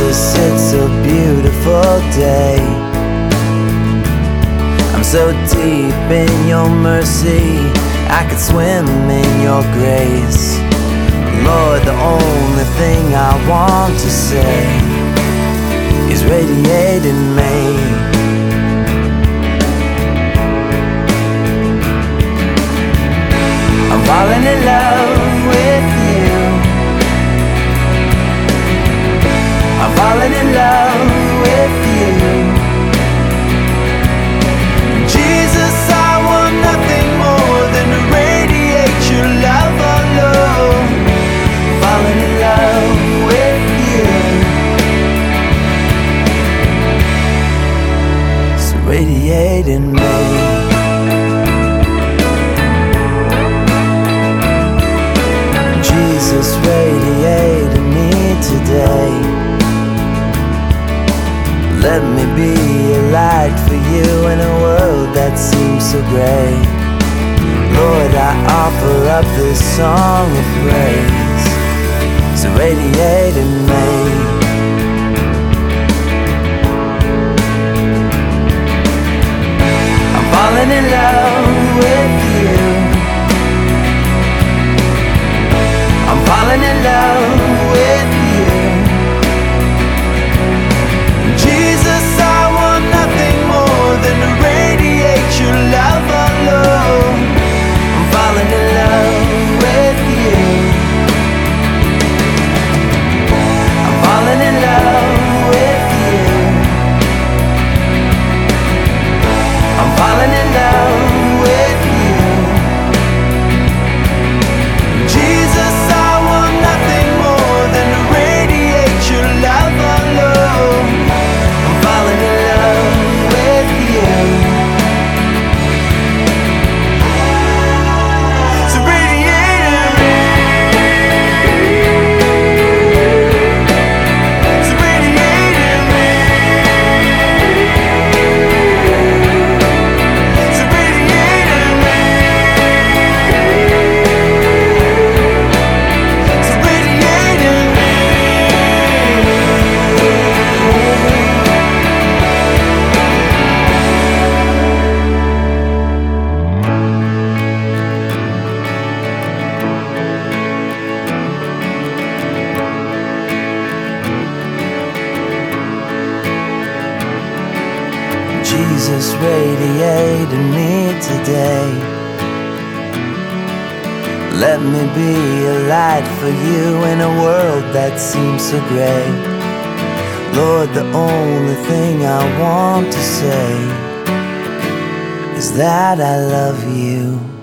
Jesus, it's a beautiful day. I'm so deep in your mercy, I could swim in your grace. Lord, the only thing I want to say is radiate in me. I'm falling in love with you. I'm falling in love with you. Jesus, I want nothing more than to radiate your love alone. Falling in love with you. So radiate in me. Jesus, radiate in me today. Let me be a light for you in a world that seems so gray. Lord, I offer up this song of praise. So radiate in me. I'm falling in love with you. I'm falling in love with you. Jesus, I want nothing more than to radiate your love alone. I'm falling in love with you. I'm falling in love with you. I'm falling in love with you. Jesus, I want nothing more than to radiate your love alone. I'm falling in love with you. So radiate in me. So radiate in me. So radiate in me. So radiate in me. Jesus, radiate in me today. Let me be a light for you in a world that seems so gray. Lord, the only thing I want to say is that I love you.